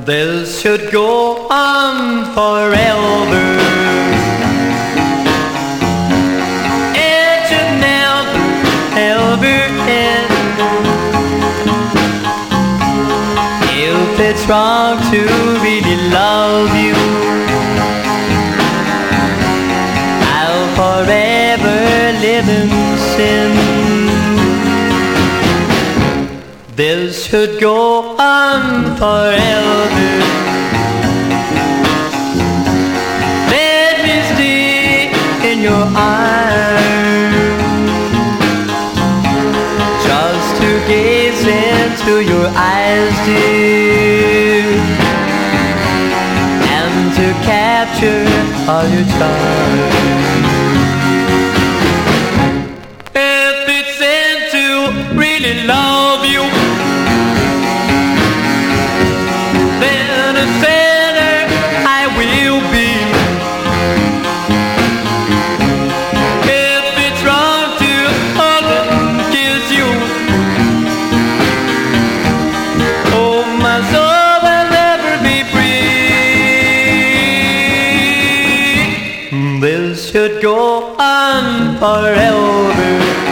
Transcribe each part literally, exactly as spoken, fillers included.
This should go on forever. It should never, ever end. If it's wrong to really love you, I'll forever live in sin. This should go on forever. Let me stay in your arms, just to gaze into your eyes, dear, and to capture all your charms. If it's into really love you, then a sinner I will be. If it's wrong to hug and kiss you, oh, my soul will never be free. This should go on forever.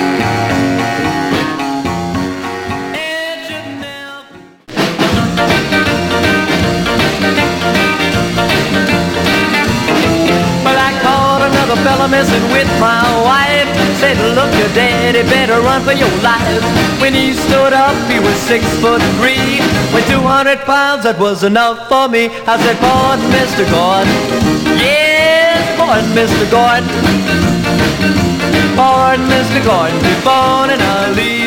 Fella messing with my wife, said, look, your daddy better run for your life. When he stood up, he was six foot three. With two hundred pounds, that was enough for me. I said, pardon, Mister Gordon. Yes, pardon, Mister Gordon. Pardon, Mister Gordon, be born in Ali.